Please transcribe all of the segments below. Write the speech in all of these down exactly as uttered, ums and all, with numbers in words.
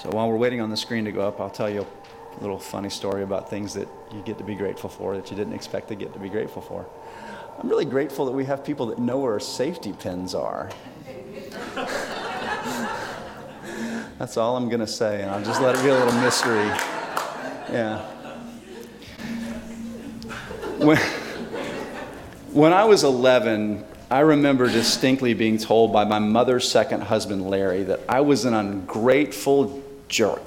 So while we're waiting on the screen to go up, I'll tell you a little funny story about things that you get to be grateful for that you didn't expect to get to be grateful for. I'm really grateful that we have people that know where safety pins are. That's all I'm going to say, and I'll just let it be a little mystery. Yeah. When, when I was eleven, I remember distinctly being told by my mother's second husband, Larry, that I was an ungrateful jerk.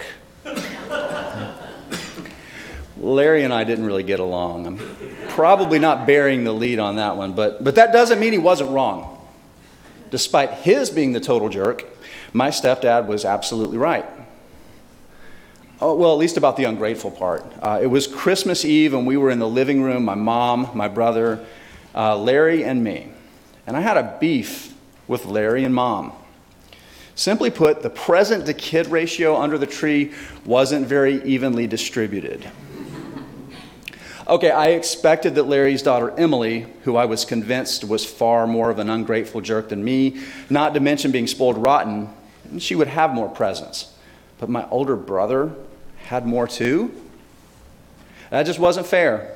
Larry and I didn't really get along. I'm probably not bearing the lead on that one, but, but that doesn't mean he wasn't wrong. Despite his being the total jerk, my stepdad was absolutely right. Oh, well, at least about the ungrateful part. Uh, it was Christmas Eve, and we were in the living room, my mom, my brother, uh, Larry, and me. And I had a beef with Larry and Mom. Simply put, the present to kid ratio under the tree wasn't very evenly distributed. Okay, I expected that Larry's daughter Emily, who I was convinced was far more of an ungrateful jerk than me, not to mention being spoiled rotten, she would have more presents. But my older brother had more too? That just wasn't fair.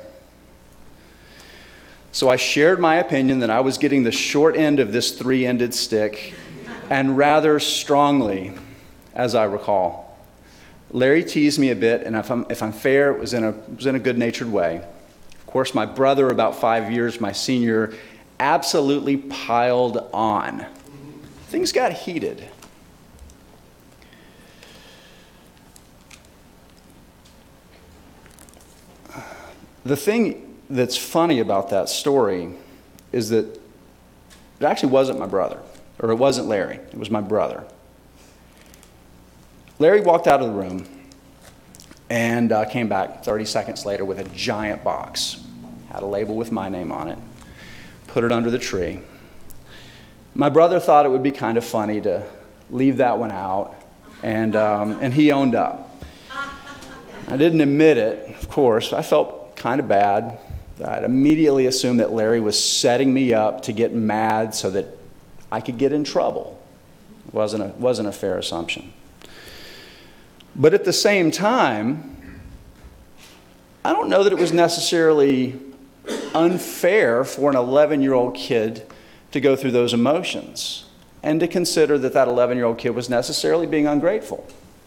So I shared my opinion that I was getting the short end of this three-ended stick, and rather strongly, as I recall. Larry teased me a bit, and if I'm, if I'm fair, it was in a, it was in a good-natured way. Of course, my brother, about five years my senior, absolutely piled on. Things got heated. The thing that's funny about that story is that it actually wasn't my brother, or it wasn't Larry, it was my brother. Larry walked out of the room and uh, came back thirty seconds later with a giant box. Had a label with my name on it. Put it under the tree. My brother thought it would be kind of funny to leave that one out, and, um, and he owned up. I didn't admit it, of course. I felt kind of bad. I'd immediately assumed that Larry was setting me up to get mad so that I could get in trouble. It wasn't a, wasn't a fair assumption. But at the same time, I don't know that it was necessarily unfair for an eleven-year-old kid to go through those emotions and to consider that that eleven-year-old kid was necessarily being ungrateful.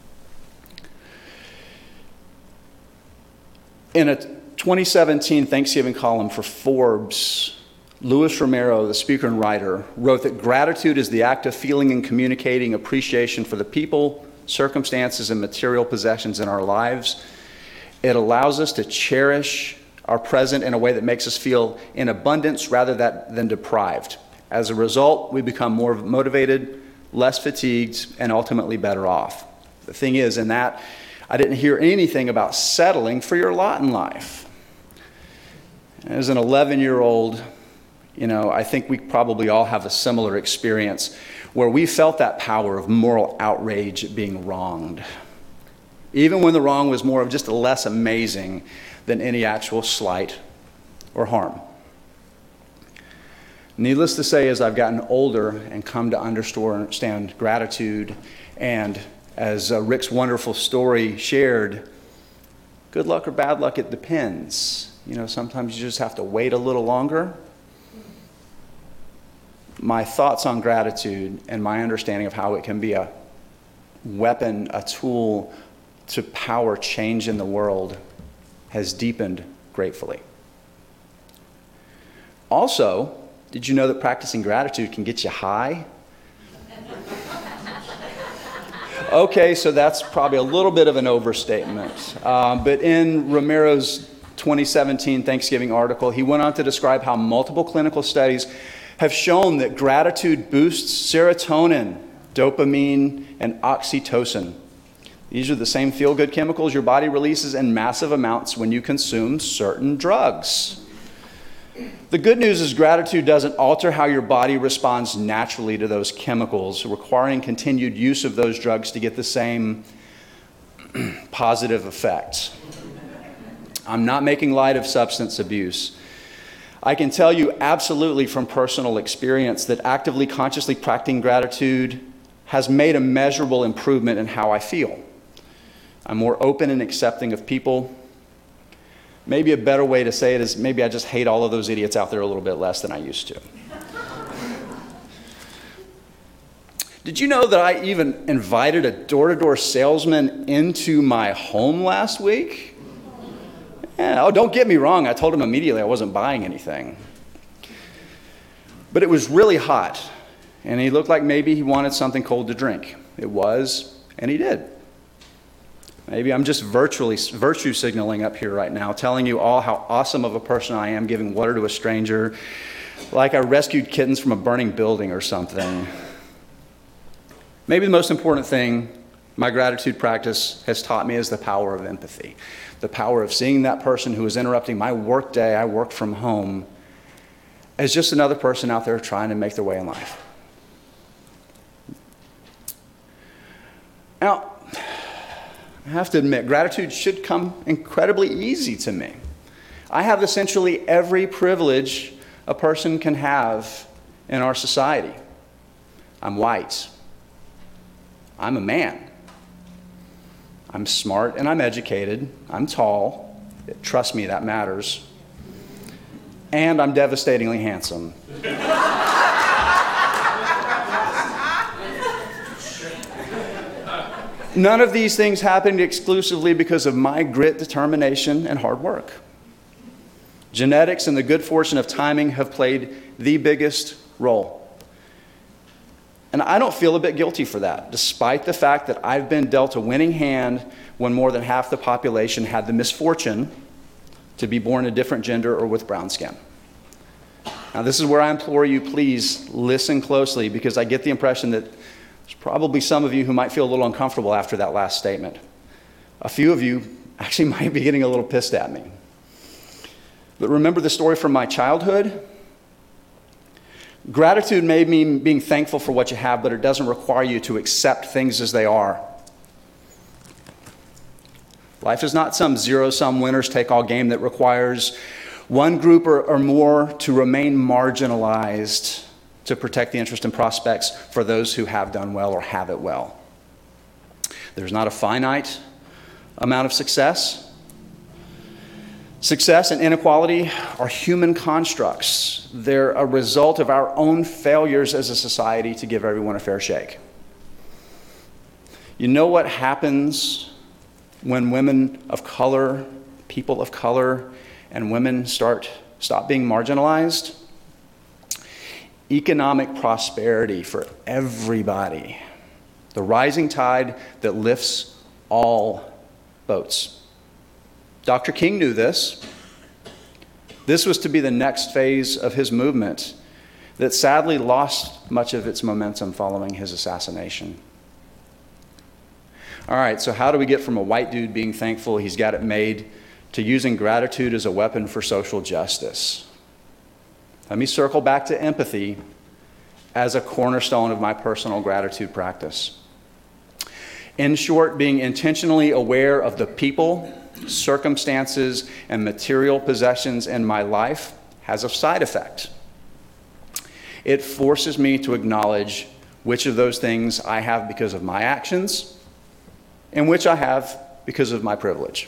In a twenty seventeen Thanksgiving column for Forbes, Luis Romero, the speaker and writer, wrote that gratitude is the act of feeling and communicating appreciation for the people, circumstances, and material possessions in our lives. It allows us to cherish our present in a way that makes us feel in abundance rather that, than deprived. As a result, we become more motivated, less fatigued, and ultimately better off. The thing is, in that, I didn't hear anything about settling for your lot in life. As an eleven-year-old, you know, I think we probably all have a similar experience where we felt that power of moral outrage at being wronged, even when the wrong was more of just less amazing than any actual slight or harm. Needless to say, as I've gotten older and come to understand gratitude, and as uh, Rick's wonderful story shared, good luck or bad luck, it depends. You know, sometimes you just have to wait a little longer. My thoughts on gratitude and my understanding of how it can be a weapon, a tool to power change in the world has deepened gratefully. Also, did you know that practicing gratitude can get you high? Okay, so that's probably a little bit of an overstatement. Uh, but in Romero's twenty seventeen Thanksgiving article, he went on to describe how multiple clinical studies have shown that gratitude boosts serotonin, dopamine, and oxytocin. These are the same feel-good chemicals your body releases in massive amounts when you consume certain drugs. The good news is gratitude doesn't alter how your body responds naturally to those chemicals, requiring continued use of those drugs to get the same positive effects. I'm not making light of substance abuse. I can tell you absolutely from personal experience that actively, consciously practicing gratitude has made a measurable improvement in how I feel. I'm more open and accepting of people. Maybe a better way to say it is maybe I just hate all of those idiots out there a little bit less than I used to. Did you know that I even invited a door-to-door salesman into my home last week? Yeah, oh, don't get me wrong. I told him immediately I wasn't buying anything. But it was really hot, and he looked like maybe he wanted something cold to drink. It was, and he did. Maybe I'm just virtually virtue signaling up here right now, telling you all how awesome of a person I am, giving water to a stranger, like I rescued kittens from a burning building or something. Maybe the most important thing my gratitude practice has taught me is the power of empathy, the power of seeing that person who is interrupting my work day, I work from home, as just another person out there trying to make their way in life. Now, I have to admit, gratitude should come incredibly easy to me. I have essentially every privilege a person can have in our society. I'm white. I'm a man. I'm smart and I'm educated. I'm tall. Trust me, that matters. And I'm devastatingly handsome. None of these things happened exclusively because of my grit, determination, and hard work. Genetics and the good fortune of timing have played the biggest role. And I don't feel a bit guilty for that, despite the fact that I've been dealt a winning hand when more than half the population had the misfortune to be born a different gender or with brown skin. Now, this is where I implore you, please listen closely, because I get the impression that there's probably some of you who might feel a little uncomfortable after that last statement. A few of you actually might be getting a little pissed at me. But remember the story from my childhood? Gratitude may mean being thankful for what you have, but it doesn't require you to accept things as they are. Life is not some zero-sum winners-take-all game that requires one group or, or more to remain marginalized to protect the interest and prospects for those who have done well or have it well. There's not a finite amount of success. Success and inequality are human constructs. They're a result of our own failures as a society to give everyone a fair shake. You know what happens when women of color, people of color, and women start stop being marginalized? Economic prosperity for everybody. The rising tide that lifts all boats. Doctor King knew this. This was to be the next phase of his movement that sadly lost much of its momentum following his assassination. All right, so how do we get from a white dude being thankful he's got it made to using gratitude as a weapon for social justice? Let me circle back to empathy as a cornerstone of my personal gratitude practice. In short, being intentionally aware of the people, circumstances, and material possessions in my life has a side effect. It forces me to acknowledge which of those things I have because of my actions and which I have because of my privilege.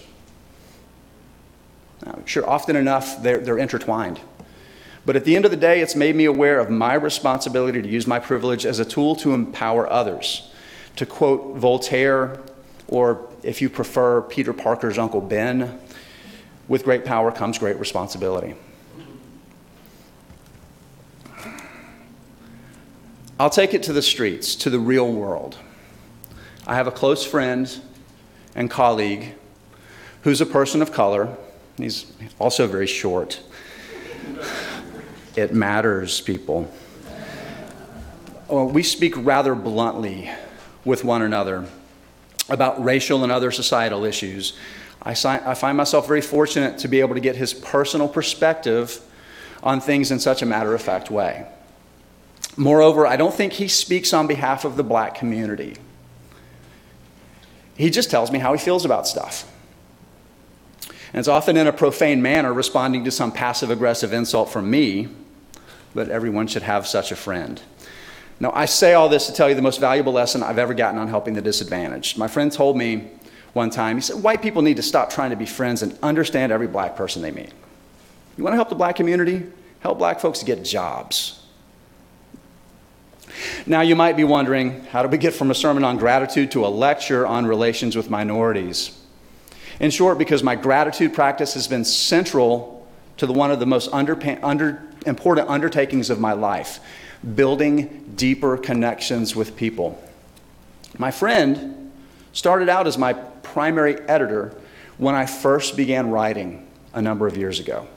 Now, sure, often enough, they're, they're intertwined. But at the end of the day, it's made me aware of my responsibility to use my privilege as a tool to empower others. To quote Voltaire, or if you prefer, Peter Parker's Uncle Ben, with great power comes great responsibility. I'll take it to the streets, to the real world. I have a close friend and colleague who's a person of color. He's also very short. It matters, people. Well, we speak rather bluntly with one another about racial and other societal issues. I, si- I find myself very fortunate to be able to get his personal perspective on things in such a matter-of-fact way. Moreover, I don't think he speaks on behalf of the black community. He just tells me how he feels about stuff. And it's often in a profane manner, responding to some passive-aggressive insult from me, but everyone should have such a friend. Now, I say all this to tell you the most valuable lesson I've ever gotten on helping the disadvantaged. My friend told me one time. He said, white people need to stop trying to be friends and understand every black person they meet. You want to help the black community? Help black folks get jobs. Now you might be wondering, how do we get from a sermon on gratitude to a lecture on relations with minorities? In short, because my gratitude practice has been central to the, one of the most under, under, important undertakings of my life, building deeper connections with people. My friend started out as my primary editor when I first began writing a number of years ago.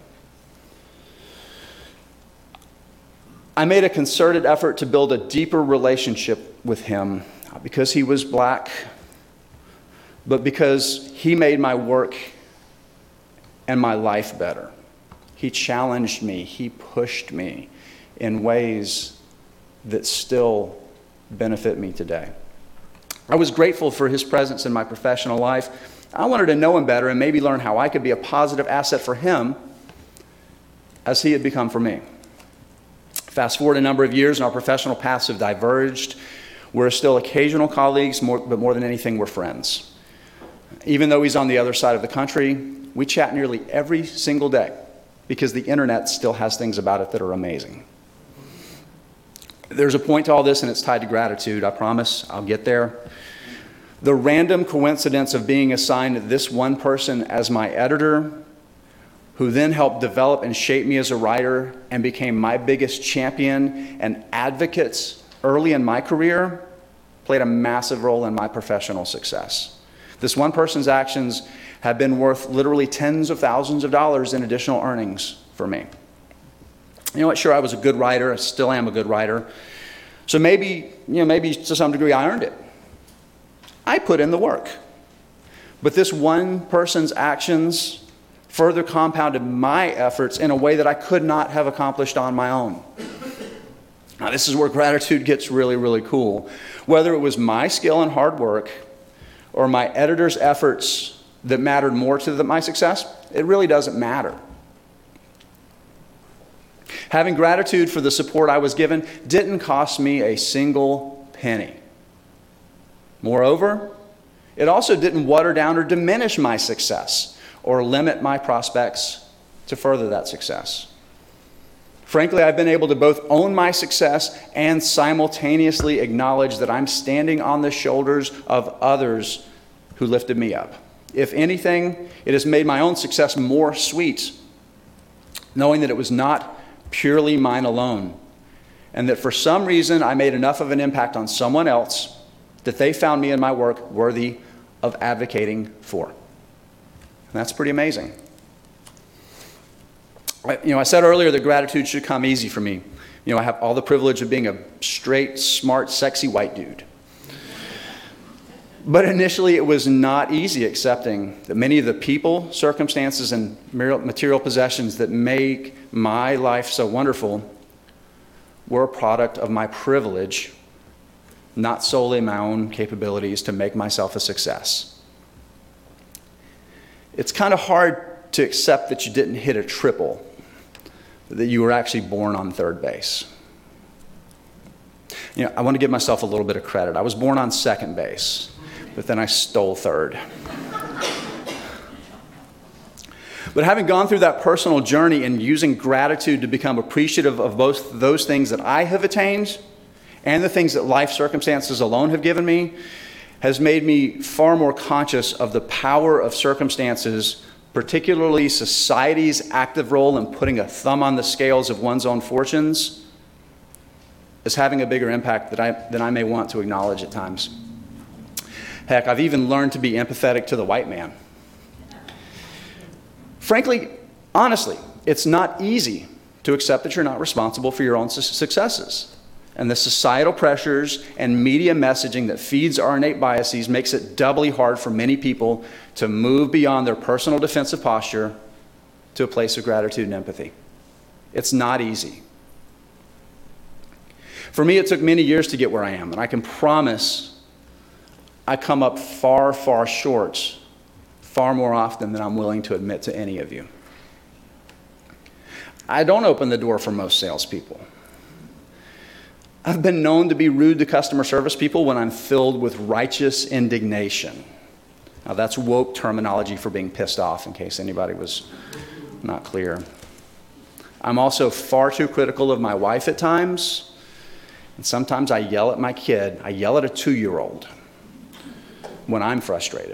I made a concerted effort to build a deeper relationship with him, not because he was black, but because he made my work and my life better. He challenged me, he pushed me in ways that still benefit me today. I was grateful for his presence in my professional life. I wanted to know him better and maybe learn how I could be a positive asset for him as he had become for me. Fast forward a number of years and our professional paths have diverged. We're still occasional colleagues, more, but more than anything, we're friends. Even though he's on the other side of the country, we chat nearly every single day because the internet still has things about it that are amazing. There's a point to all this, and it's tied to gratitude. I promise I'll get there. The random coincidence of being assigned this one person as my editor, who then helped develop and shape me as a writer and became my biggest champion and advocate early in my career, played a massive role in my professional success. This one person's actions have been worth literally tens of thousands of dollars in additional earnings for me. You know what, sure, I was a good writer, I still am a good writer. So maybe, you know, maybe to some degree I earned it. I put in the work. But this one person's actions further compounded my efforts in a way that I could not have accomplished on my own. Now, this is where gratitude gets really, really cool. Whether it was my skill and hard work or my editor's efforts that mattered more to the, my success, it really doesn't matter. Having gratitude for the support I was given didn't cost me a single penny. Moreover, it also didn't water down or diminish my success or limit my prospects to further that success. Frankly, I've been able to both own my success and simultaneously acknowledge that I'm standing on the shoulders of others who lifted me up. If anything, it has made my own success more sweet, knowing that it was not purely mine alone, and that for some reason I made enough of an impact on someone else that they found me and my work worthy of advocating for. And that's pretty amazing. You know, I said earlier that gratitude should come easy for me. You know, I have all the privilege of being a straight, smart, sexy white dude. But initially it was not easy accepting that many of the people, circumstances, and material possessions that make my life so wonderful were a product of my privilege, not solely my own capabilities to make myself a success. It's kind of hard to accept that you didn't hit a triple, that you were actually born on third base. You know, I want to give myself a little bit of credit. I was born on second base, but then I stole third. But having gone through that personal journey and using gratitude to become appreciative of both those things that I have attained and the things that life circumstances alone have given me, has made me far more conscious of the power of circumstances, particularly society's active role in putting a thumb on the scales of one's own fortunes, as having a bigger impact that I, than I may want to acknowledge at times. Heck, I've even learned to be empathetic to the white man. Frankly, honestly, it's not easy to accept that you're not responsible for your own su- successes. And the societal pressures and media messaging that feeds our innate biases makes it doubly hard for many people to move beyond their personal defensive posture to a place of gratitude and empathy. It's not easy. For me, it took many years to get where I am, and I can promise I come up far, far short, far more often than I'm willing to admit to any of you. I don't open the door for most salespeople. I've been known to be rude to customer service people when I'm filled with righteous indignation. Now, that's woke terminology for being pissed off, in case anybody was not clear. I'm also far too critical of my wife at times, and sometimes I yell at my kid. I yell at a two-year-old when I'm frustrated.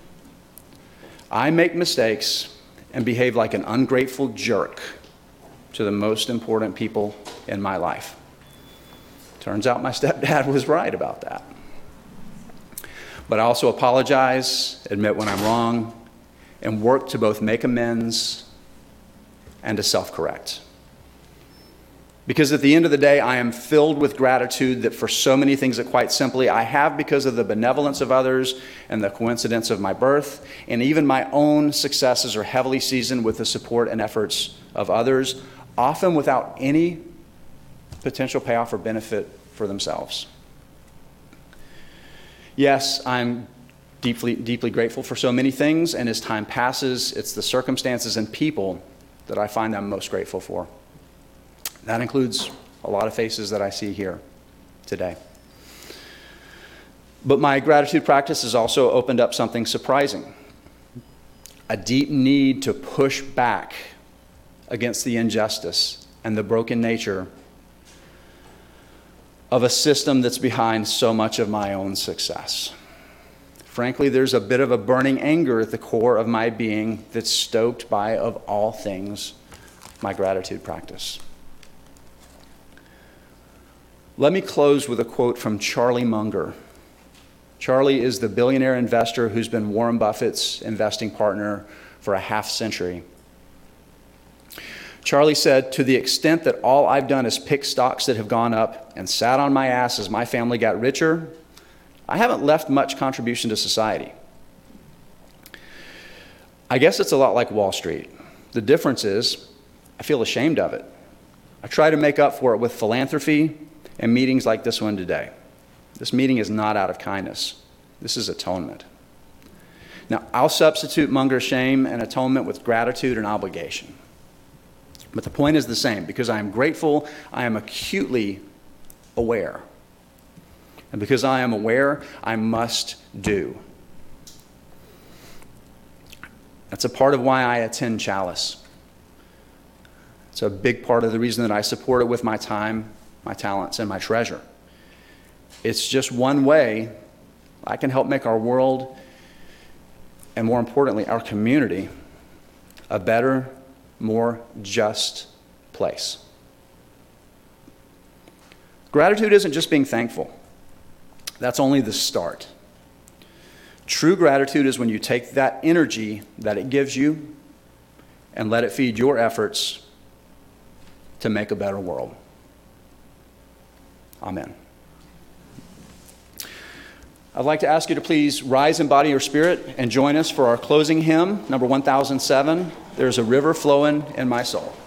I make mistakes and behave like an ungrateful jerk to the most important people in my life. Turns out my stepdad was right about that. But I also apologize, admit when I'm wrong, and work to both make amends and to self-correct. Because at the end of the day, I am filled with gratitude that for so many things that quite simply I have because of the benevolence of others and the coincidence of my birth, and even my own successes are heavily seasoned with the support and efforts of others, often without any potential payoff or benefit for themselves. Yes, I'm deeply, deeply grateful for so many things, and as time passes, it's the circumstances and people that I find I'm most grateful for. That includes a lot of faces that I see here today. But my gratitude practice has also opened up something surprising, a deep need to push back against the injustice and the broken nature of a system that's behind so much of my own success. Frankly, there's a bit of a burning anger at the core of my being that's stoked by, of all things, my gratitude practice. Let me close with a quote from Charlie Munger. Charlie is the billionaire investor who's been Warren Buffett's investing partner for a half century. Charlie said, "To the extent that all I've done is pick stocks that have gone up and sat on my ass as my family got richer, I haven't left much contribution to society. I guess it's a lot like Wall Street. The difference is I feel ashamed of it. I try to make up for it with philanthropy and meetings like this one today. This meeting is not out of kindness. This is atonement." Now, I'll substitute Munger's shame and atonement with gratitude and obligation. But the point is the same. Because I am grateful, I am acutely aware. And because I am aware, I must do. That's a part of why I attend Chalice. It's a big part of the reason that I support it with my time, my talents, and my treasure. It's just one way I can help make our world, and more importantly, our community, a better, more just place. Gratitude isn't just being thankful. That's only the start. True gratitude is when you take that energy that it gives you and let it feed your efforts to make a better world. Amen. I'd like to ask you to please rise in body or spirit and join us for our closing hymn, number one thousand seven, "There's a River Flowing in My Soul."